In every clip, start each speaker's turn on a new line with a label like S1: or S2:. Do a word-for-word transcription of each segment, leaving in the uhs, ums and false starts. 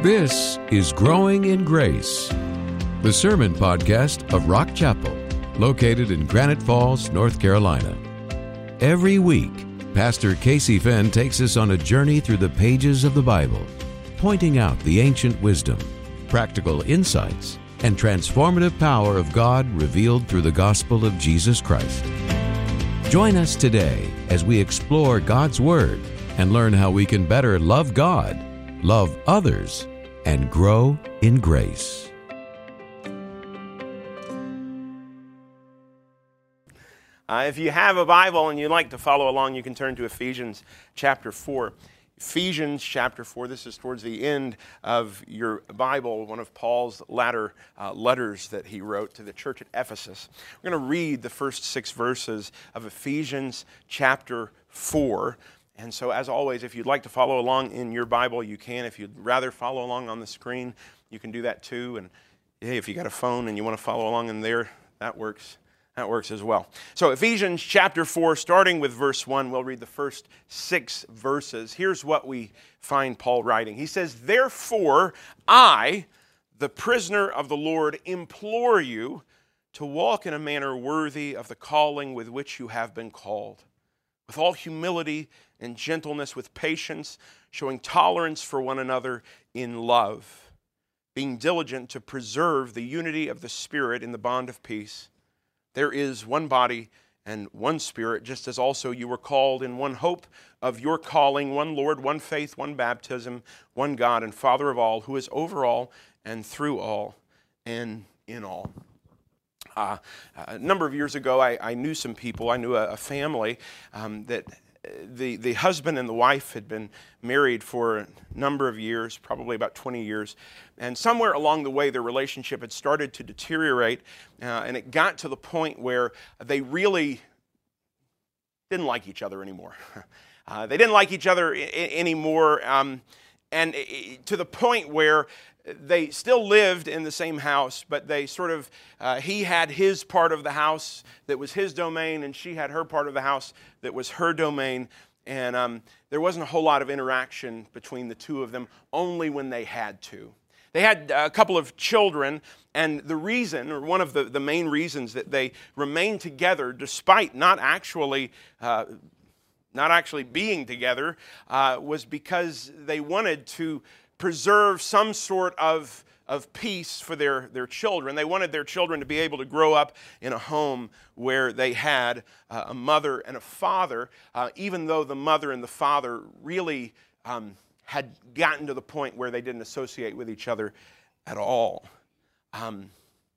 S1: This is Growing in Grace, the sermon podcast of Rock Chapel, located in Granite Falls, North Carolina. Every week, Pastor Casey Fenn takes us on a journey through the pages of the Bible, pointing out the ancient wisdom, practical insights, and transformative power of God revealed through the gospel of Jesus Christ. Join us today as we explore God's Word and learn how we can better love God, love others, and grow in grace.
S2: Uh, if you have a Bible and you'd like to follow along, you can turn to Ephesians chapter four. Ephesians chapter four, this is towards the end of your Bible, one of Paul's latter uh, letters that he wrote to the church at Ephesus. We're going to read the first six verses of Ephesians chapter four. And so, as always, if you'd like to follow along in your Bible, you can. If you'd rather follow along on the screen, you can do that too. And hey, if you got a phone and you want to follow along in there, that works. That works as well. So Ephesians chapter four, starting with verse one, we'll read the first six verses. Here's what we find Paul writing. He says, "Therefore, I, the prisoner of the Lord, implore you to walk in a manner worthy of the calling with which you have been called, with all humility and gentleness, with patience, showing tolerance for one another in love, being diligent to preserve the unity of the Spirit in the bond of peace. There is one body and one Spirit, just as also you were called in one hope of your calling, one Lord, one faith, one baptism, one God and Father of all, who is over all and through all and in all." Uh, a number of years ago, I, I knew some people, I knew a, a family um, that the, the husband and the wife had been married for a number of years, probably about twenty years, and somewhere along the way their relationship had started to deteriorate, uh, and it got to the point where they really didn't like each other anymore. Uh, they didn't like each other I- anymore, um, and it, to the point where they still lived in the same house, but they sort of, uh, he had his part of the house that was his domain, and she had her part of the house that was her domain. And um, there wasn't a whole lot of interaction between the two of them, only when they had to. They had a couple of children, and the reason, or one of the, the main reasons that they remained together, despite not actually uh, not actually being together, uh, was because they wanted to preserve some sort of, of peace for their, their children. They wanted their children to be able to grow up in a home where they had uh, a mother and a father, uh, even though the mother and the father really um, had gotten to the point where they didn't associate with each other at all. Um,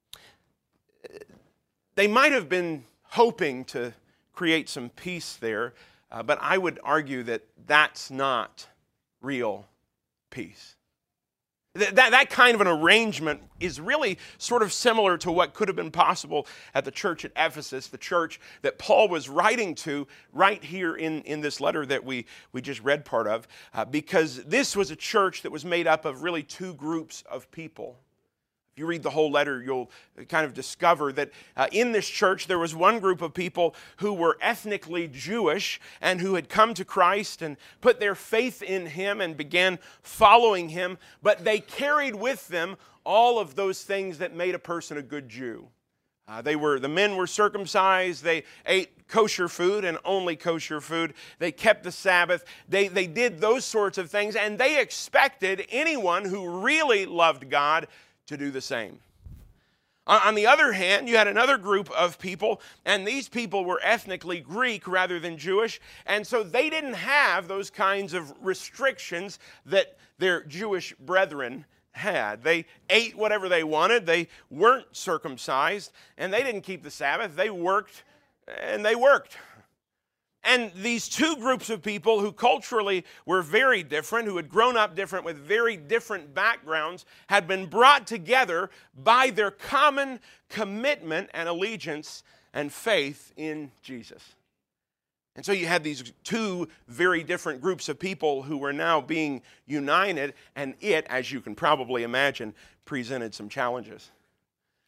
S2: they might have been hoping to create some peace there, uh, but I would argue that that's not real peace. That, that, that kind of an arrangement is really sort of similar to what could have been possible at the church at Ephesus, the church that Paul was writing to right here in, in this letter that we, we just read part of, uh, because this was a church that was made up of really two groups of people. If you read the whole letter, you'll kind of discover that uh, in this church there was one group of people who were ethnically Jewish and who had come to Christ and put their faith in Him and began following Him, but they carried with them all of those things that made a person a good Jew. Uh, they were, the men were circumcised, they ate kosher food and only kosher food, they kept the Sabbath, they, they did those sorts of things, and they expected anyone who really loved God to do the same. On the other hand, you had another group of people, and these people were ethnically Greek rather than Jewish, and so they didn't have those kinds of restrictions that their Jewish brethren had. They ate whatever they wanted, they weren't circumcised, and they didn't keep the Sabbath. They worked, and they worked. And these two groups of people who culturally were very different, who had grown up different with very different backgrounds, had been brought together by their common commitment and allegiance and faith in Jesus. And so you had these two very different groups of people who were now being united, and it, as you can probably imagine, presented some challenges.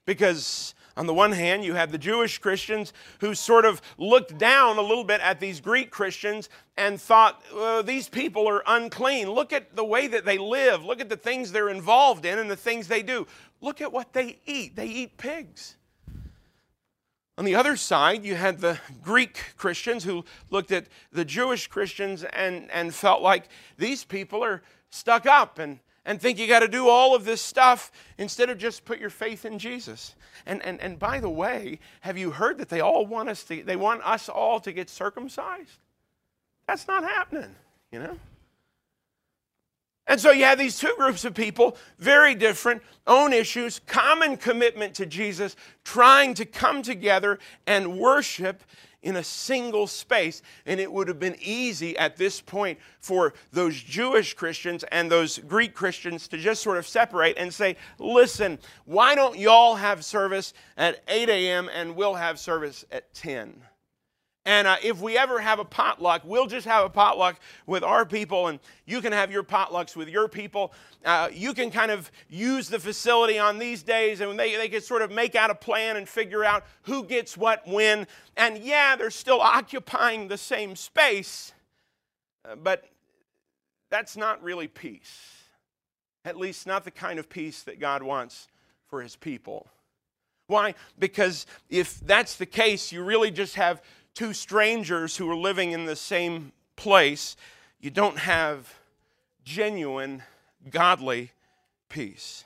S2: Because on the one hand, you have the Jewish Christians who sort of looked down a little bit at these Greek Christians and thought, well, these people are unclean. Look at the way that they live. Look at the things they're involved in and the things they do. Look at what they eat. They eat pigs. On the other side, you had the Greek Christians who looked at the Jewish Christians and, and felt like these people are stuck up and, and think you got to do all of this stuff instead of just put your faith in Jesus. And, and, and by the way, have you heard that they all want us to, they want us all to get circumcised? That's not happening, you know? And so you have these two groups of people, very different, own issues, common commitment to Jesus, trying to come together and worship in a single space. And it would have been easy at this point for those Jewish Christians and those Greek Christians to just sort of separate and say, listen, why don't y'all have service at eight a.m. and we'll have service at ten? And uh, if we ever have a potluck, we'll just have a potluck with our people, and you can have your potlucks with your people. Uh, you can kind of use the facility on these days, and they, they can sort of make out a plan and figure out who gets what when. And yeah, they're still occupying the same space, uh, but that's not really peace. At least not the kind of peace that God wants for His people. Why? Because if that's the case, you really just have two strangers who are living in the same place. You don't have genuine, godly peace.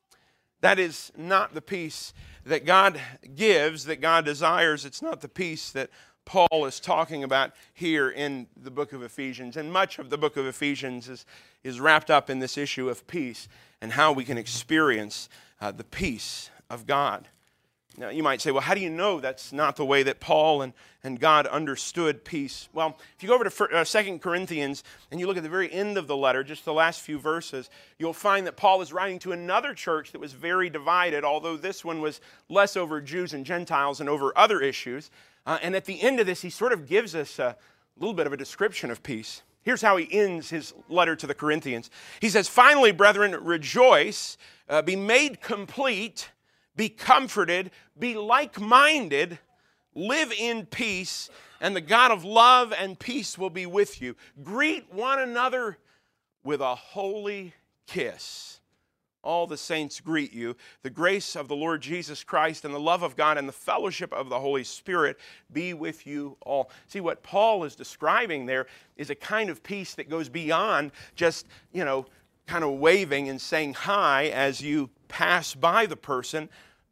S2: That is not the peace that God gives, that God desires. It's not the peace that Paul is talking about here in the book of Ephesians. And much of the book of Ephesians is, is wrapped up in this issue of peace and how we can experience uh, the peace of God. Now, you might say, well, how do you know that's not the way that Paul and, and God understood peace? Well, if you go over to Second Corinthians and you look at the very end of the letter, just the last few verses, you'll find that Paul is writing to another church that was very divided, although this one was less over Jews and Gentiles and over other issues. Uh, and at the end of this, he sort of gives us a little bit of a description of peace. Here's how he ends his letter to the Corinthians. He says, finally, brethren, rejoice, uh, be made complete, be comforted, be like-minded, live in peace, and the God of love and peace will be with you. Greet one another with a holy kiss. All the saints greet you. The grace of the Lord Jesus Christ and the love of God and the fellowship of the Holy Spirit be with you all. See, what Paul is describing there is a kind of peace that goes beyond just, you know, kind of waving and saying hi as you pass by the person.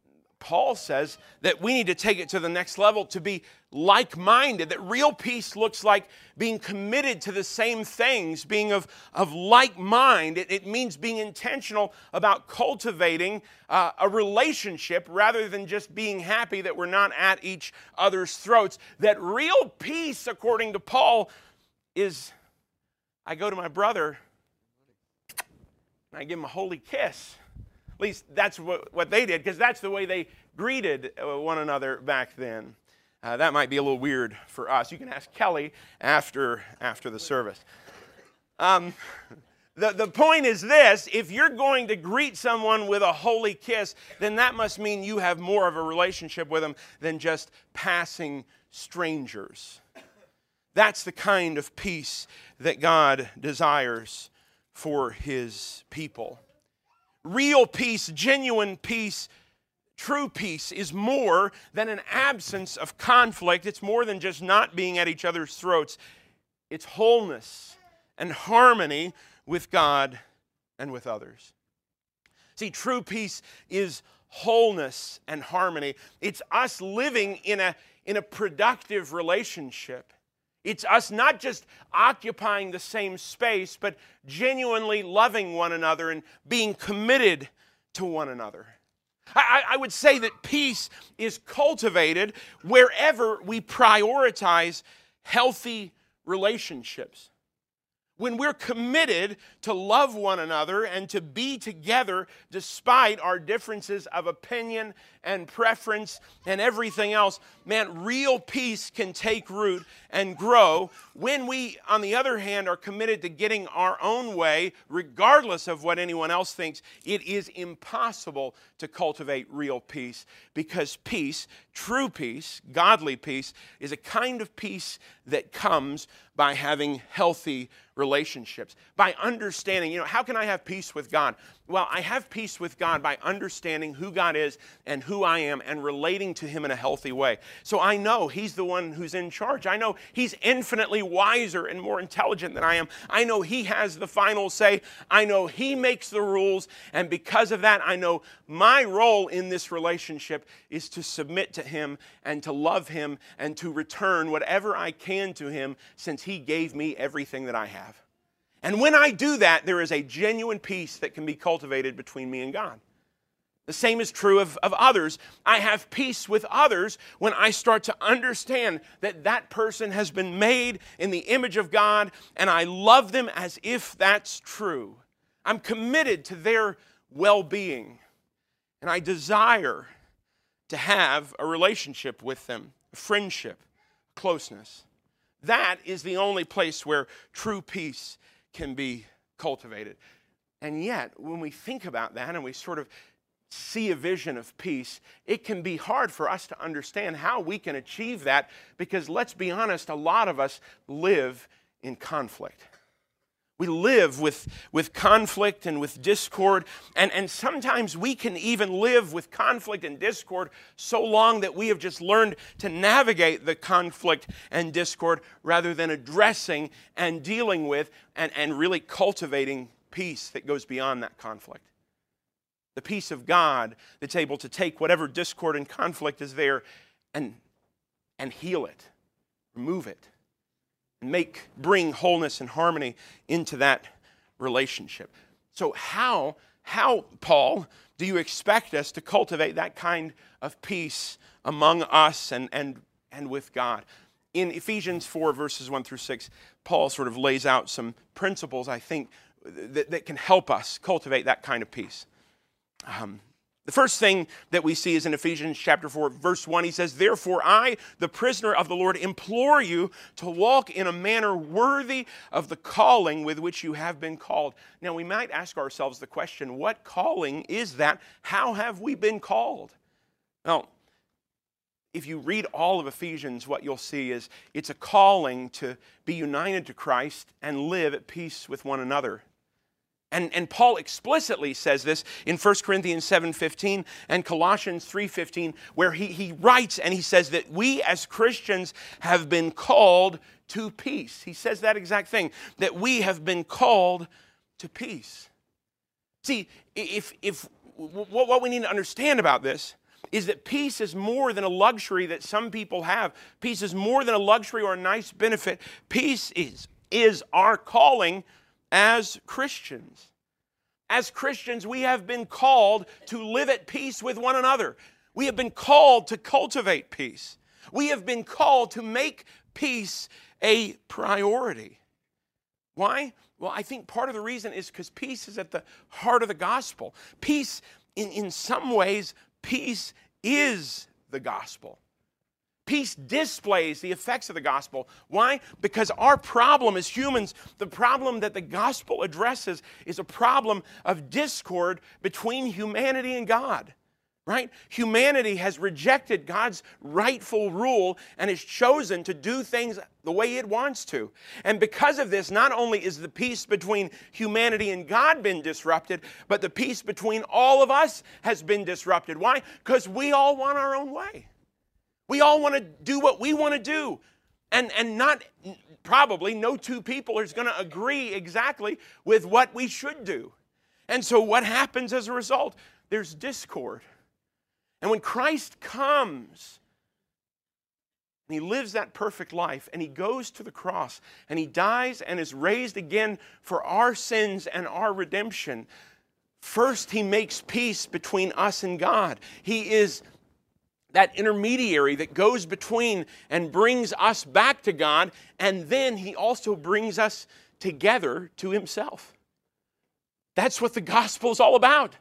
S2: Paul says that we need to take it to the next level, to be like-minded, that real peace looks like being committed to the same things, being of, of like mind. It, it means being intentional about cultivating uh, a relationship rather than just being happy that we're not at each other's throats. That real peace, according to Paul, is I go to my brother and I give him a holy kiss. At least that's what, what they did, because that's the way they greeted one another back then. Uh, that might be a little weird for us. You can ask Kelly after, after the service. Um, the, the point is this: if you're going to greet someone with a holy kiss, then that must mean you have more of a relationship with them than just passing strangers. That's the kind of peace that God desires for His people. Real peace, genuine peace, true peace is more than an absence of conflict. It's more than just not being at each other's throats. It's wholeness and harmony with God and with others. See, true peace is wholeness and harmony. It's us living in a, in a productive relationship. It's us not just occupying the same space, but genuinely loving one another and being committed to one another. I, I would say that peace is cultivated wherever we prioritize healthy relationships. When we're committed to love one another and to be together despite our differences of opinion and preference and everything else. Man, real peace can take root and grow when we, on the other hand, are committed to getting our own way, regardless of what anyone else thinks. It is impossible to cultivate real peace, because peace, true peace, godly peace, is a kind of peace that comes by having healthy relationships, by understanding, you know, how can I have peace with God? Well, I have peace with God by understanding who God is and who I am and relating to Him in a healthy way. So I know He's the one who's in charge. I know He's infinitely wiser and more intelligent than I am. I know He has the final say. I know He makes the rules. And because of that, I know my role in this relationship is to submit to Him and to love Him and to return whatever I can to Him, since He gave me everything that I have. And when I do that, there is a genuine peace that can be cultivated between me and God. The same is true of, of others. I have peace with others when I start to understand that that person has been made in the image of God, and I love them as if that's true. I'm committed to their well-being, and I desire to have a relationship with them, a friendship, closeness. That is the only place where true peace can be cultivated. And yet, when we think about that and we sort of see a vision of peace, it can be hard for us to understand how we can achieve that, because let's be honest, a lot of us live in conflict. We live with, with conflict and with discord, and, and sometimes we can even live with conflict and discord so long that we have just learned to navigate the conflict and discord rather than addressing and dealing with and, and really cultivating peace that goes beyond that conflict. The peace of God that's able to take whatever discord and conflict is there and, and heal it, remove it, and make, bring wholeness and harmony into that relationship. So how, how, Paul, do you expect us to cultivate that kind of peace among us and, and, and with God? In Ephesians four, verses one through six, Paul sort of lays out some principles, I think, that, that can help us cultivate that kind of peace. Um, The first thing that we see is in Ephesians chapter four, verse one. He says, "Therefore I, the prisoner of the Lord, implore you to walk in a manner worthy of the calling with which you have been called." Now we might ask ourselves the question, what calling is that? How have we been called? Now, if you read all of Ephesians, what you'll see is it's a calling to be united to Christ and live at peace with one another. And, and Paul explicitly says this in First Corinthians seven fifteen and Colossians three fifteen, where he, he writes and he says that we as Christians have been called to peace. He says that exact thing, that we have been called to peace. See, if, if what we need to understand about this is that peace is more than a luxury that some people have. Peace is more than a luxury or a nice benefit. Peace is, is our calling as Christians. As Christians, we have been called to live at peace with one another. We have been called to cultivate peace. We have been called to make peace a priority. Why? Well, I think part of the reason is because peace is at the heart of the gospel. Peace, in, in some ways, peace is the gospel. Peace displays the effects of the gospel. Why? Because our problem as humans, the problem that the gospel addresses, is a problem of discord between humanity and God. Right? Humanity has rejected God's rightful rule and has chosen to do things the way it wants to. And because of this, not only is the peace between humanity and God been disrupted, but the peace between all of us has been disrupted. Why? Because we all want our own way. We all want to do what we want to do. And, and not, probably, no two people are going to agree exactly with what we should do. And so what happens as a result? There's discord. And when Christ comes, and He lives that perfect life, and He goes to the cross, and He dies and is raised again for our sins and our redemption, first He makes peace between us and God. He is that intermediary that goes between and brings us back to God, and then He also brings us together to Himself. That's what the gospel is all about.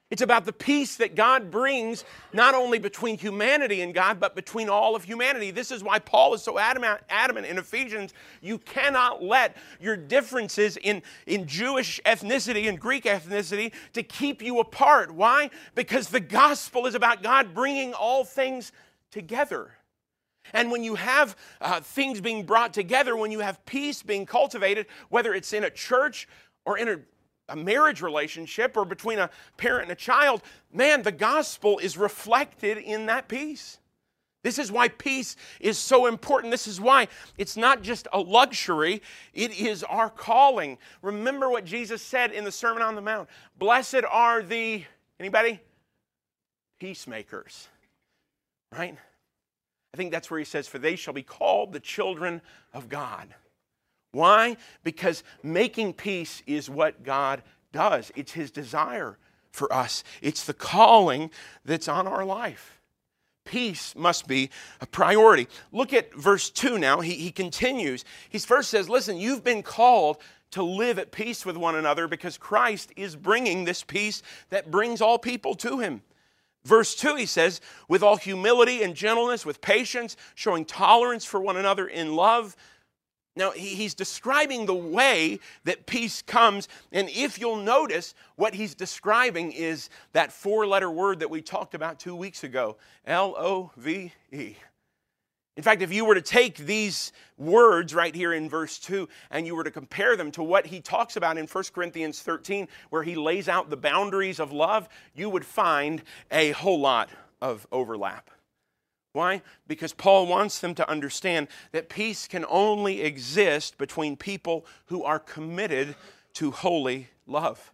S2: It's about the peace that God brings not only between humanity and God, but between all of humanity. This is why Paul is so adamant, adamant in Ephesians. You cannot let your differences in, in Jewish ethnicity and Greek ethnicity to keep you apart. Why? Because the gospel is about God bringing all things together. And when you have uh, things being brought together, when you have peace being cultivated, whether it's in a church or in a a marriage relationship or between a parent and a child, man, the gospel is reflected in that peace. This is why peace is so important. This is why it's not just a luxury, it is our calling. Remember what Jesus said in the Sermon on the Mount. Blessed are the, anybody? Peacemakers, right? I think that's where he says, for they shall be called the children of God. Why? Because making peace is what God does. It's his desire for us. It's the calling that's on our life. Peace must be a priority. Look at verse two now. He, he continues. He first says, listen, you've been called to live at peace with one another because Christ is bringing this peace that brings all people to him. Verse two, he says, with all humility and gentleness, with patience, showing tolerance for one another in love. Now, he's describing the way that peace comes, and if you'll notice, what he's describing is that four-letter word that we talked about two weeks ago, L O V E. In fact, if you were to take these words right here in verse two, and you were to compare them to what he talks about in First Corinthians thirteen, where he lays out the boundaries of love, you would find a whole lot of overlap. Why? Because Paul wants them to understand that peace can only exist between people who are committed to holy love.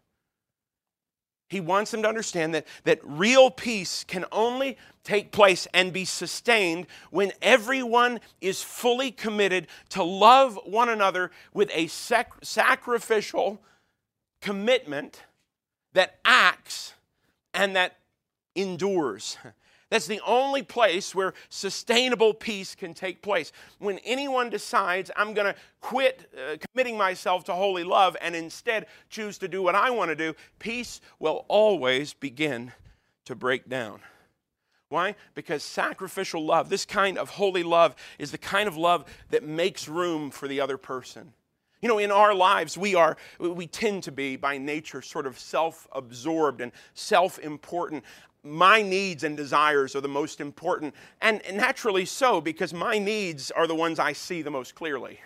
S2: He wants them to understand that, that real peace can only take place and be sustained when everyone is fully committed to love one another with a sac- sacrificial commitment that acts and that endures. That's the only place where sustainable peace can take place. When anyone decides, I'm going to quit uh, committing myself to holy love and instead choose to do what I want to do, peace will always begin to break down. Why? Because sacrificial love, this kind of holy love, is the kind of love that makes room for the other person. You know, in our lives, we are, we tend to be, by nature, sort of self-absorbed and self-important. My needs and desires are the most important, and naturally so, because my needs are the ones I see the most clearly.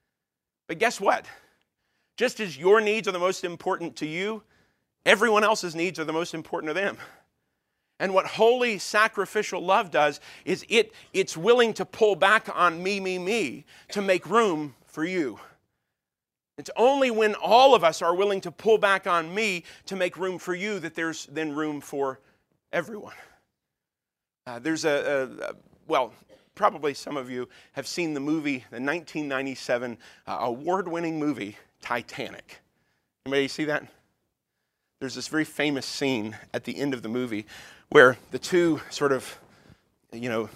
S2: But guess what? Just as your needs are the most important to you, everyone else's needs are the most important to them. And what holy sacrificial love does is it, it's willing to pull back on me, me, me to make room for you. It's only when all of us are willing to pull back on me to make room for you that there's then room for everyone. Uh, there's a, a, a, well, probably some of you have seen the movie, the nineteen ninety-seven uh, award-winning movie, Titanic. Anybody see that? There's this very famous scene at the end of the movie where the two sort of, you know,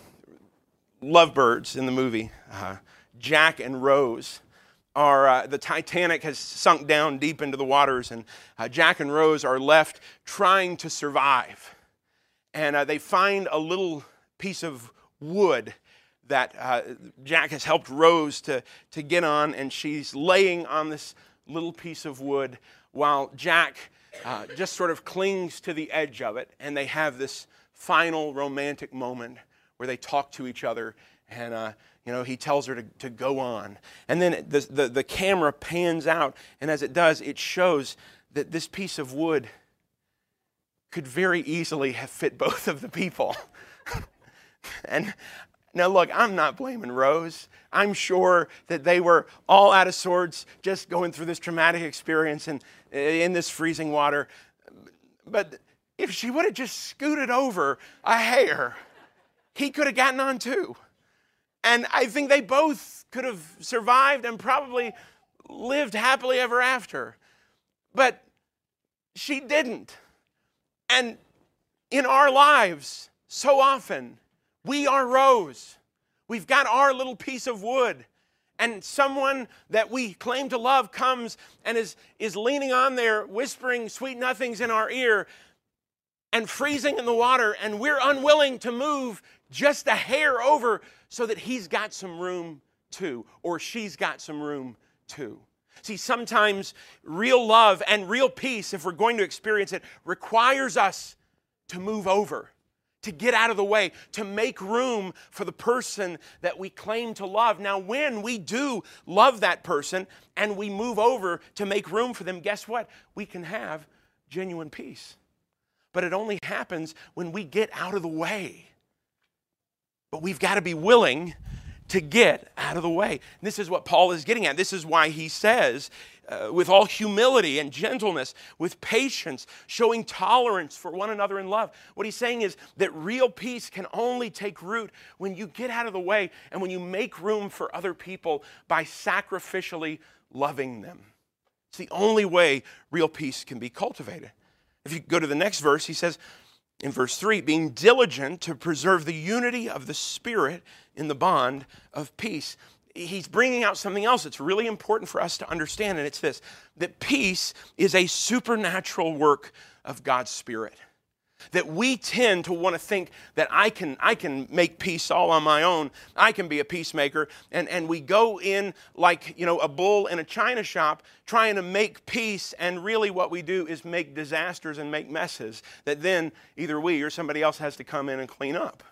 S2: lovebirds in the movie, uh, Jack and Rose, are, uh, the Titanic has sunk down deep into the waters, and uh, Jack and Rose are left trying to survive. And uh, they find a little piece of wood that uh, Jack has helped Rose to, to get on, and she's laying on this little piece of wood while Jack uh, just sort of clings to the edge of it, and they have this final romantic moment where they talk to each other, and uh, you know, he tells her to, to go on. And then the, the, the camera pans out, and as it does, it shows that this piece of wood could very easily have fit both of the people. And now look, I'm not blaming Rose. I'm sure that they were all out of sorts, just going through this traumatic experience and in this freezing water. But if she would have just scooted over a hair, he could have gotten on too. And I think they both could have survived and probably lived happily ever after. But she didn't. And in our lives, so often, we are Rose. We've got our little piece of wood. And someone that we claim to love comes and is, is leaning on there, whispering sweet nothings in our ear. and freezing in the water, and we're unwilling to move just a hair over so that he's got some room too, or she's got some room too. See, sometimes real love and real peace, if we're going to experience it, requires us to move over, to get out of the way, to make room for the person that we claim to love. Now, when we do love that person and we move over to make room for them, guess what? We can have genuine peace. But it only happens when we get out of the way. But we've got to be willing to get out of the way. And this is what Paul is getting at. This is why he says, uh, with all humility and gentleness, with patience, showing tolerance for one another in love. What he's saying is that real peace can only take root when you get out of the way and when you make room for other people by sacrificially loving them. It's the only way real peace can be cultivated. If you go to the next verse, he says in verse three, being diligent to preserve the unity of the Spirit in the bond of peace. He's bringing out something else that's really important for us to understand, and it's this, that peace is a supernatural work of God's Spirit. That we tend to want to think that I can, I can make peace all on my own. I can be a peacemaker. And, and we go in like, you know, a bull in a china shop trying to make peace. And really what we do is make disasters and make messes that then either we or somebody else has to come in and clean up.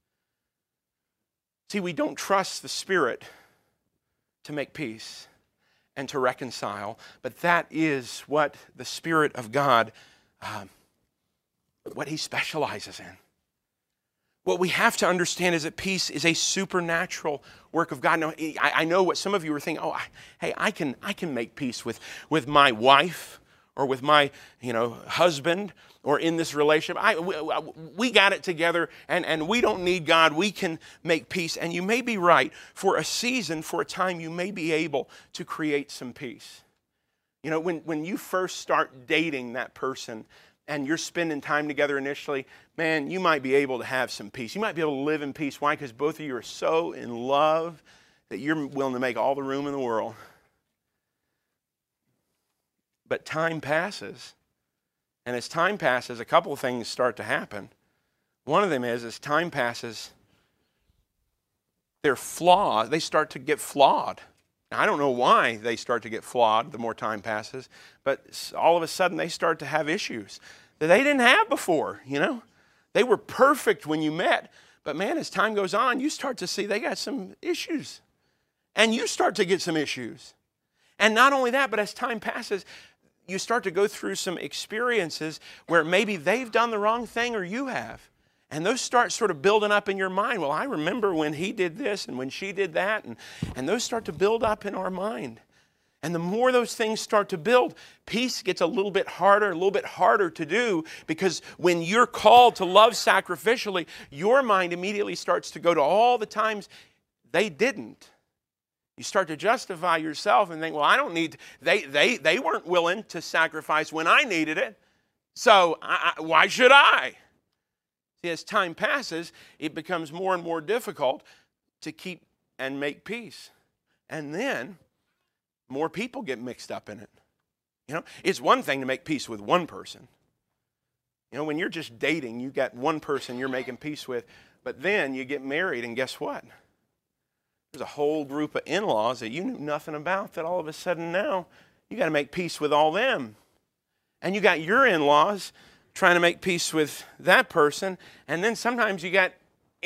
S2: See, we don't trust the Spirit to make peace and to reconcile. But that is what the Spirit of God um, what he specializes in. What we have to understand is that peace is a supernatural work of God. Now, I, I know what some of you are thinking, oh, I, hey, I can, I can make peace with, with my wife or with my, you know, husband or in this relationship. I, we, we got it together and, and we don't need God. We can make peace. And you may be right. For a season, for a time, you may be able to create some peace. You know, when, when you first start dating that person, and you're spending time together initially, man, you might be able to have some peace. You might be able to live in peace. Why? Because both of you are so in love that you're willing to make all the room in the world. But time passes. And as time passes, a couple of things start to happen. One of them is, as time passes, they're flawed. They start to get flawed. Now, I don't know why they start to get flawed the more time passes, but all of a sudden they start to have issues that they didn't have before, you know. They were perfect when you met, but man, as time goes on, you start to see they got some issues. And you start to get some issues. And not only that, but as time passes, you start to go through some experiences where maybe they've done the wrong thing or you have. And those start sort of building up in your mind. Well, I remember when he did this and when she did that. And, and those start to build up in our mind. And the more those things start to build, peace gets a little bit harder, a little bit harder to do. Because when you're called to love sacrificially, your mind immediately starts to go to all the times they didn't. You start to justify yourself and think, well, I don't need, to. They, they, they weren't willing to sacrifice when I needed it. So I, I, why should I? See, as time passes, it becomes more and more difficult to keep and make peace. And then more people get mixed up in it. You know, it's one thing to make peace with one person. You know, when you're just dating, you got one person you're making peace with, but then you get married and guess what? There's a whole group of in-laws that you knew nothing about that all of a sudden now you got to make peace with all them. And you got your in-laws trying to make peace with that person, and then sometimes you got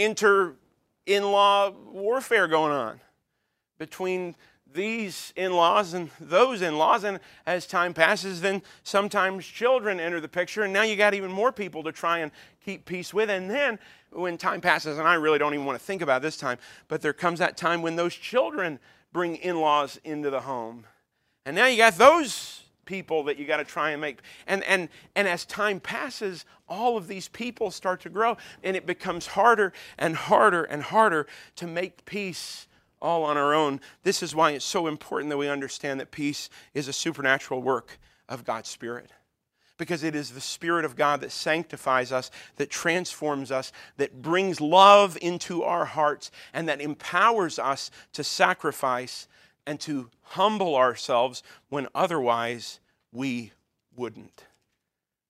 S2: inter-in-law warfare going on between these in-laws and those in-laws, and as time passes, then sometimes children enter the picture, and now you got even more people to try and keep peace with, and then when time passes, and I really don't even want to think about this time, but there comes that time when those children bring in-laws into the home, and now you got those people that you got to try and make. And, and, and as time passes, all of these people start to grow, and it becomes harder and harder and harder to make peace all on our own. This is why it's so important that we understand that peace is a supernatural work of God's Spirit. Because it is the Spirit of God that sanctifies us, that transforms us, that brings love into our hearts, and that empowers us to sacrifice and to humble ourselves when otherwise we wouldn't.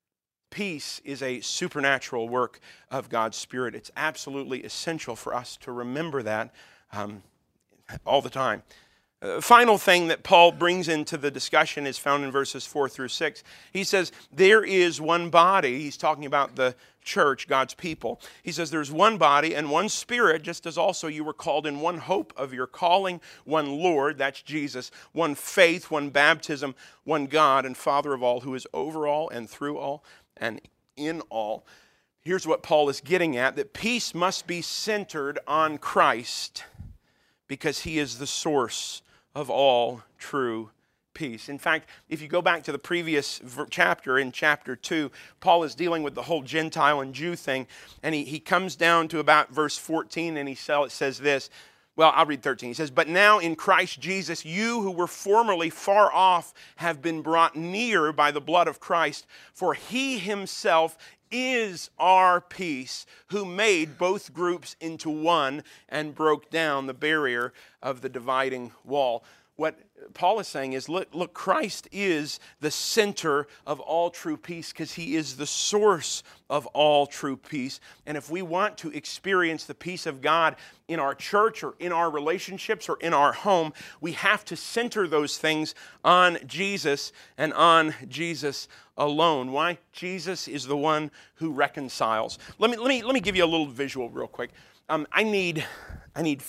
S2: peace is a supernatural work of God's Spirit. It's absolutely essential for us to remember that um, all the time. Uh, final thing that Paul brings into the discussion is found in verses four through six. He says, there is one body. He's talking about the church, God's people. He says, there's one body and one Spirit, just as also you were called in one hope of your calling, one Lord, that's Jesus, one faith, one baptism, one God and Father of all, who is over all and through all and in all. Here's what Paul is getting at, that peace must be centered on Christ because he is the source of all true peace. In fact, if you go back to the previous chapter, in chapter two, Paul is dealing with the whole Gentile and Jew thing, and he, he comes down to about verse fourteen, and he says this. Well, I'll read thirteen. He says, but now in Christ Jesus, you who were formerly far off have been brought near by the blood of Christ, for he himself is our peace, who made both groups into one and broke down the barrier of the dividing wall. What Paul is saying is, look, look, Christ is the center of all true peace because he is the source of all true peace. And if we want to experience the peace of God in our church or in our relationships or in our home, we have to center those things on Jesus and on Jesus alone. Why? Jesus is the one who reconciles. Let me, let me, let me give you a little visual real quick. Um, I need, I need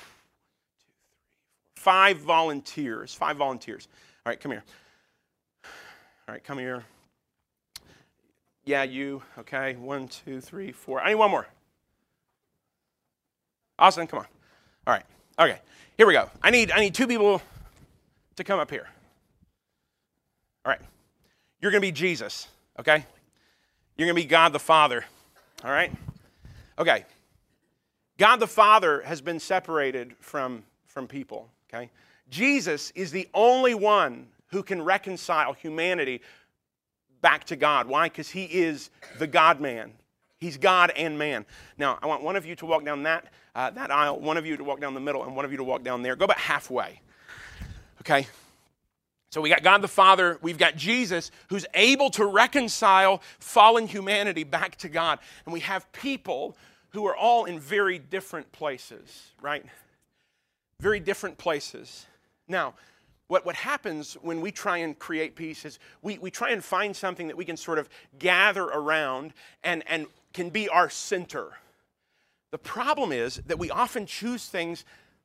S2: Five volunteers. Five volunteers. All right, come here. All right, come here. Yeah, you. Okay, one, two, three, four. I need one more. Austin, come on. All right. Okay, here we go. I need I need two people to come up here. All right. You're going to be Jesus, okay? You're going to be God the Father, all right? Okay. God the Father has been separated from, from people. Okay? Jesus is the only one who can reconcile humanity back to God. Why? Because he is the God-man. He's God and man. Now, I want one of you to walk down that, uh, that aisle, one of you to walk down the middle, and one of you to walk down there. Go about halfway. Okay? So we got God the Father. We've got Jesus, who's able to reconcile fallen humanity back to God. And we have people who are all in very different places, right? Very different places. Now, what, what happens when we try and create peace is we, we try and find something that we can sort of gather around and, and can be our center. The problem is that we often choose things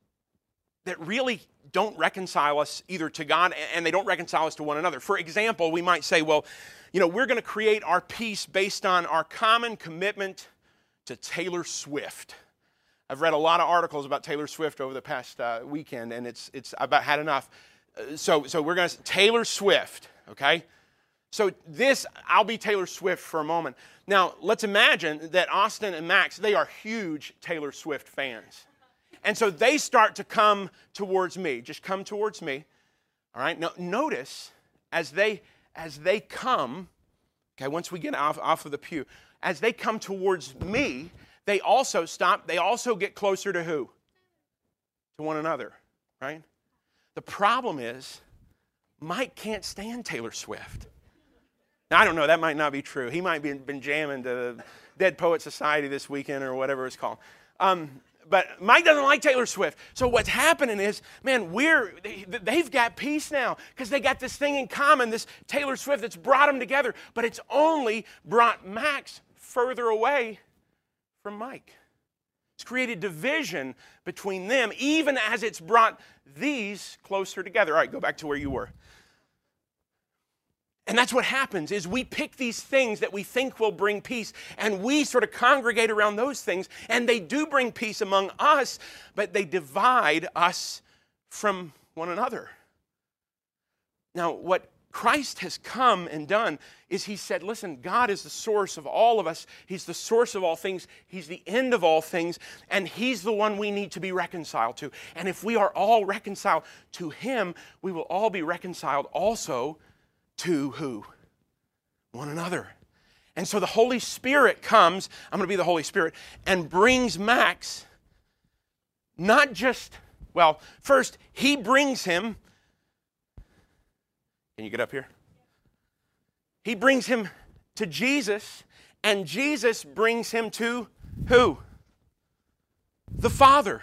S2: that really don't reconcile us either to God and they don't reconcile us to one another. For example, we might say, well, you know, we're going to create our peace based on our common commitment to Taylor Swift. I've read a lot of articles about Taylor Swift over the past uh, weekend, and it's it's I've about had enough. Uh, so so we're going to Taylor Swift, okay? So this, I'll be Taylor Swift for a moment. Now, let's imagine that Austin and Max, they are huge Taylor Swift fans. And so they start to come towards me, just come towards me, all right? Now, notice as they as they come, okay, once we get off, off of the pew, as they come towards me, they also stop, they also get closer to who? To one another, right? The problem is, Mike can't stand Taylor Swift. Now, I don't know, that might not be true. He might be been jamming to the Dead Poet Society this weekend or whatever it's called. Um, but Mike doesn't like Taylor Swift. So what's happening is, man, we're, they, they've got peace now because they got this thing in common, this Taylor Swift that's brought them together, but it's only brought Max further away from Mike. It's created division between them, even as it's brought these closer together. All right, go back to where you were. And that's what happens, is we pick these things that we think will bring peace, and we sort of congregate around those things, and they do bring peace among us, but they divide us from one another. Now, what Christ has come and done is he said, listen, God is the source of all of us. He's the source of all things. He's the end of all things, and he's the one we need to be reconciled to. And if we are all reconciled to him, we will all be reconciled also to who? One another. And so the Holy Spirit comes, I'm going to be the Holy Spirit, and brings Max, not just, well, first, he brings him. Can you get up here? He brings him to Jesus, and Jesus brings him to who? The Father.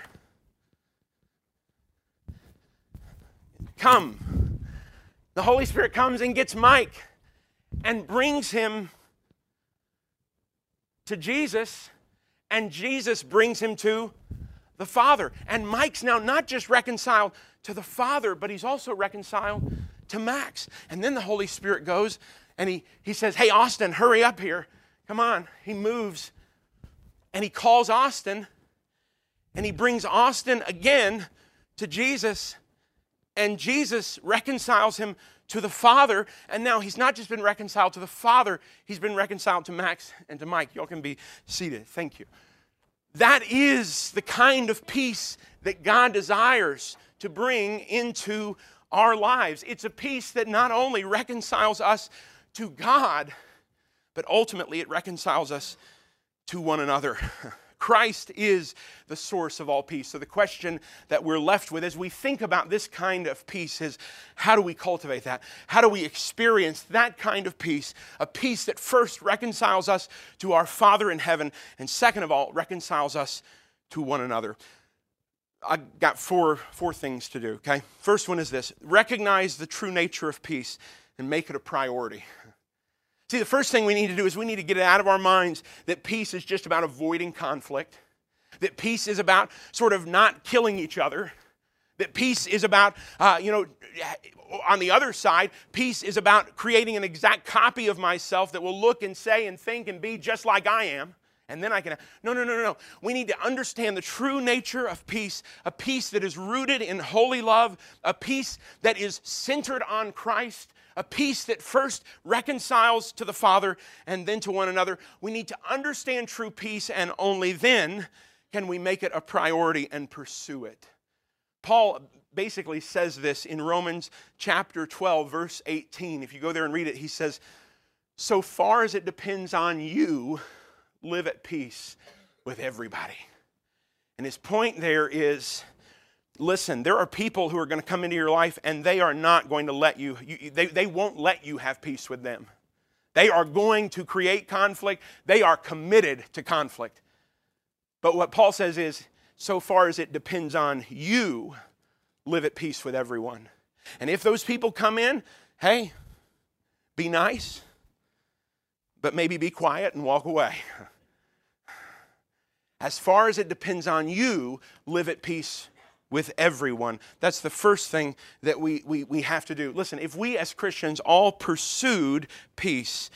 S2: Come. The Holy Spirit comes and gets Mike and brings him to Jesus, and Jesus brings him to the Father. And Mike's now not just reconciled to the Father, but he's also reconciled to Max. And then the Holy Spirit goes and he, he says, hey, Austin, hurry up here. Come on. He moves and he calls Austin, and he brings Austin again to Jesus, and Jesus reconciles him to the Father. And now he's not just been reconciled to the Father, he's been reconciled to Max and to Mike. Y'all can be seated. Thank you. That is the kind of peace that God desires to bring into our lives. It's a peace that not only reconciles us to God, but ultimately it reconciles us to one another. Christ is the source of all peace. So the question that we're left with as we think about this kind of peace is, how do we cultivate that? How do we experience that kind of peace? A peace that first reconciles us to our Father in heaven, and second of all, reconciles us to one another. I got four, four things to do, okay? First one is this: recognize the true nature of peace and make it a priority. See, the first thing we need to do is we need to get it out of our minds that peace is just about avoiding conflict, that peace is about sort of not killing each other, that peace is about, uh, you know, on the other side, peace is about creating an exact copy of myself that will look and say and think and be just like I am. And then I can, no, no, no, no, no. We need to understand the true nature of peace, a peace that is rooted in holy love, a peace that is centered on Christ, a peace that first reconciles to the Father and then to one another. We need to understand true peace, and only then can we make it a priority and pursue it. Paul basically says this in Romans chapter twelve, verse eighteen. If you go there and read it, he says, so far as it depends on you, live at peace with everybody. And his point there is, listen, there are people who are going to come into your life and they are not going to let you, you they, they won't let you have peace with them. They are going to create conflict. They are committed to conflict. But what Paul says is, so far as it depends on you, live at peace with everyone. And if those people come in, hey, be nice, but maybe be quiet and walk away. As far as it depends on you, live at peace with everyone. That's the first thing that we, we, we have to do. Listen, if we as Christians all pursued peace,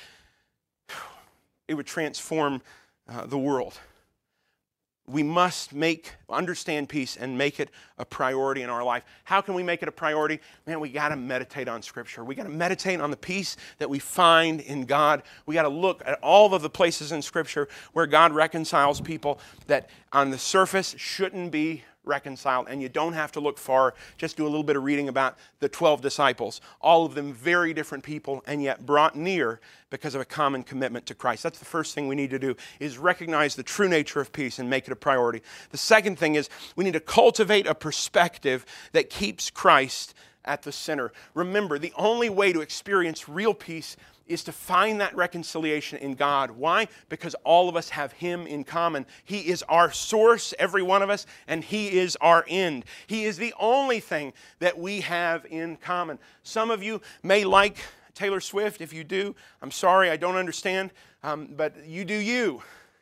S2: it would transform uh, the world. We must make, understand peace and make it a priority in our life. How can we make it a priority? Man, we got to meditate on Scripture. We got to meditate on the peace that we find in God. We got to look at all of the places in Scripture where God reconciles people that on the surface shouldn't be reconciled. And you don't have to look far. Just do a little bit of reading about the twelve disciples. All of them very different people, and yet brought near because of a common commitment to Christ. That's the first thing we need to do, is recognize the true nature of peace and make it a priority. The second thing is we need to cultivate a perspective that keeps Christ at the center. Remember, the only way to experience real peace is to find that reconciliation in God. Why? Because all of us have Him in common. He is our source, every one of us, and He is our end. He is the only thing that we have in common. Some of you may like Taylor Swift. If you do, I'm sorry, I don't understand, um, but you do you.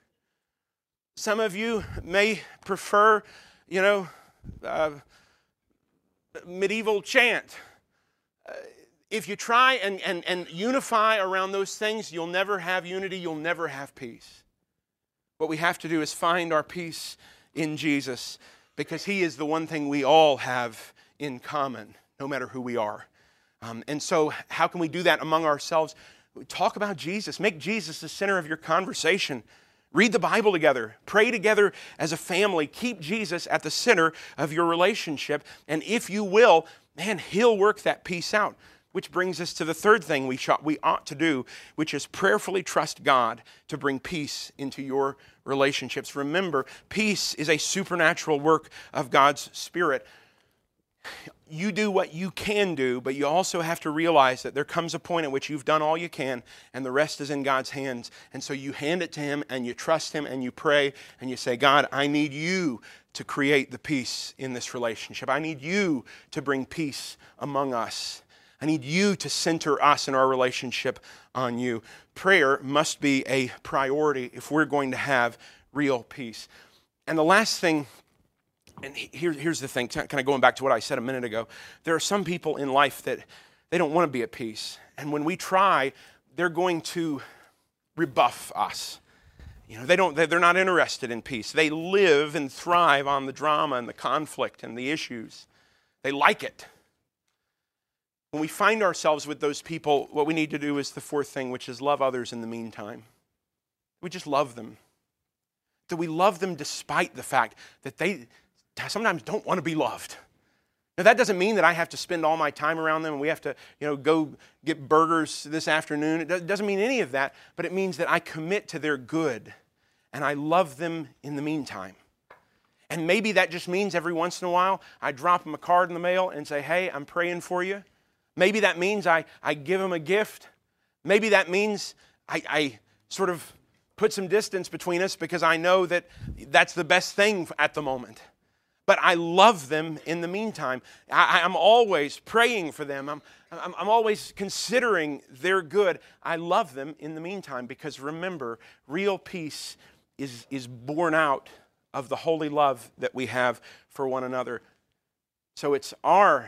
S2: Some of you may prefer, you know, uh, medieval chant. Uh, If you try and, and, and unify around those things, you'll never have unity, you'll never have peace. What we have to do is find our peace in Jesus, because He is the one thing we all have in common, no matter who we are. Um, and so how can we do that among ourselves? Talk about Jesus. Make Jesus the center of your conversation. Read the Bible together. Pray together as a family. Keep Jesus at the center of your relationship. And if you will, man, He'll work that peace out. Which brings us to the third thing we, sh- we ought to do, which is prayerfully trust God to bring peace into your relationships. Remember, peace is a supernatural work of God's Spirit. you do what you can do, but you also have to realize that there comes a point at which you've done all you can and the rest is in God's hands. And so you hand it to Him and you trust Him and you pray and you say, God, I need you to create the peace in this relationship. I need you to bring peace among us. I need you to center us in our relationship on you. Prayer must be a priority if we're going to have real peace. And the last thing, and here, here's the thing, kind of going back to what I said a minute ago. There are some people in life that they don't want to be at peace. And when we try, they're going to rebuff us. You know, they don't, they're not interested in peace. They live and thrive on the drama and the conflict and the issues. They like it. When we find ourselves with those people, what we need to do is the fourth thing, which is love others in the meantime. We just love them. That we love them despite the fact that they sometimes don't want to be loved. Now, that doesn't mean that I have to spend all my time around them and we have to, you know, go get burgers this afternoon. It doesn't mean any of that, but it means that I commit to their good and I love them in the meantime. And maybe that just means every once in a while I drop them a card in the mail and say, hey, I'm praying for you. Maybe that means I, I give them a gift. Maybe that means I, I sort of put some distance between us because I know that that's the best thing at the moment. But I love them in the meantime. I, I'm always praying for them. I'm, I'm, I'm always considering their good. I love them in the meantime because remember, real peace is, is born out of the holy love that we have for one another. So it's our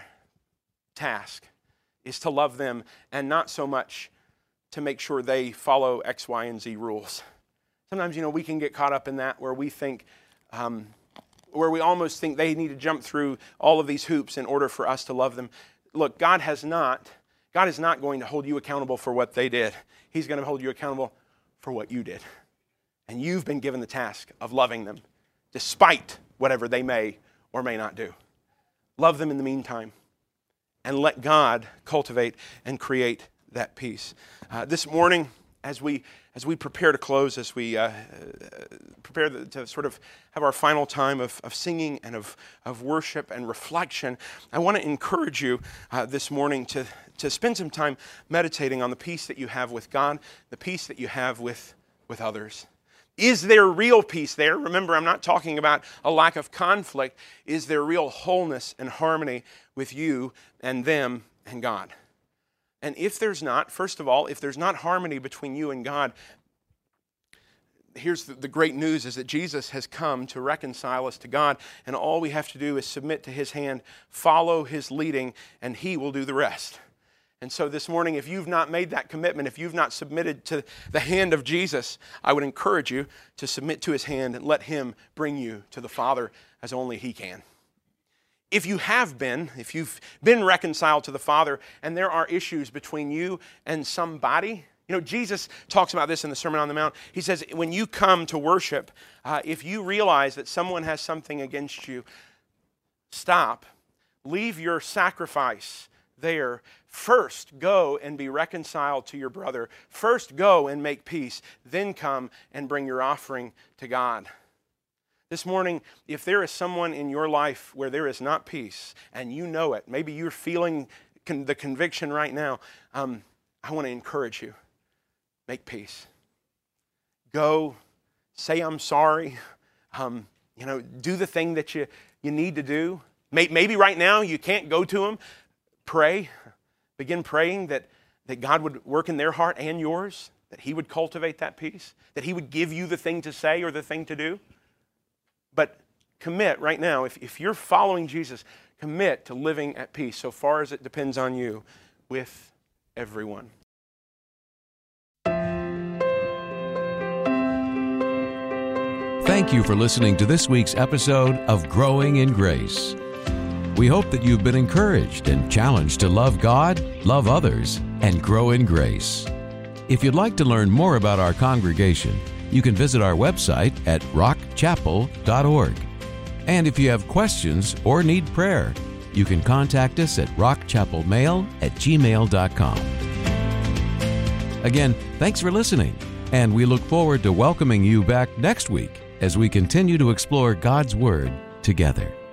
S2: task is to love them and not so much to make sure they follow X, Y, and Z rules. Sometimes, you know, we can get caught up in that where we think, um, where we almost think they need to jump through all of these hoops in order for us to love them. Look, God has not, God is not going to hold you accountable for what they did. He's going to hold you accountable for what you did. And you've been given the task of loving them, despite whatever they may or may not do. Love them in the meantime, and let God cultivate and create that peace. Uh, this morning, as we as we prepare to close, as we uh, prepare to sort of have our final time of, of singing and of, of worship and reflection, I want to encourage you uh, this morning to, to spend some time meditating on the peace that you have with God, the peace that you have with, with others. Is there real peace there? Remember, I'm not talking about a lack of conflict. Is there real wholeness and harmony with you and them and God? And if there's not, first of all, if there's not harmony between you and God, here's the, the great news is that Jesus has come to reconcile us to God, and all we have to do is submit to His hand, follow His leading, and He will do the rest. And so this morning, if you've not made that commitment, if you've not submitted to the hand of Jesus, I would encourage you to submit to His hand and let Him bring you to the Father as only He can. If you have been, if you've been reconciled to the Father and there are issues between you and somebody, you know, Jesus talks about this in the Sermon on the Mount. He says, when you come to worship, uh, if you realize that someone has something against you, stop, leave your sacrifice there. First, go and be reconciled to your brother. First, go and make peace. Then come and bring your offering to God. This morning, if there is someone in your life where there is not peace, and you know it, maybe you're feeling con- the conviction right now, um, I want to encourage you. Make peace. Go, say I'm sorry. Um, you know, do the thing that you, you need to do. Maybe right now you can't go to them. Pray. Begin praying that, that God would work in their heart and yours, that He would cultivate that peace, that He would give you the thing to say or the thing to do. But commit right now, if, if you're following Jesus, commit to living at peace so far as it depends on you with everyone.
S1: Thank you for listening to this week's episode of Growing in Grace. We hope that you've been encouraged and challenged to love God, love others, and grow in grace. If you'd like to learn more about our congregation, you can visit our website at rock chapel dot org. And if you have questions or need prayer, you can contact us at rock chapel mail at gmail dot com. Again, thanks for listening, and we look forward to welcoming you back next week as we continue to explore God's Word together.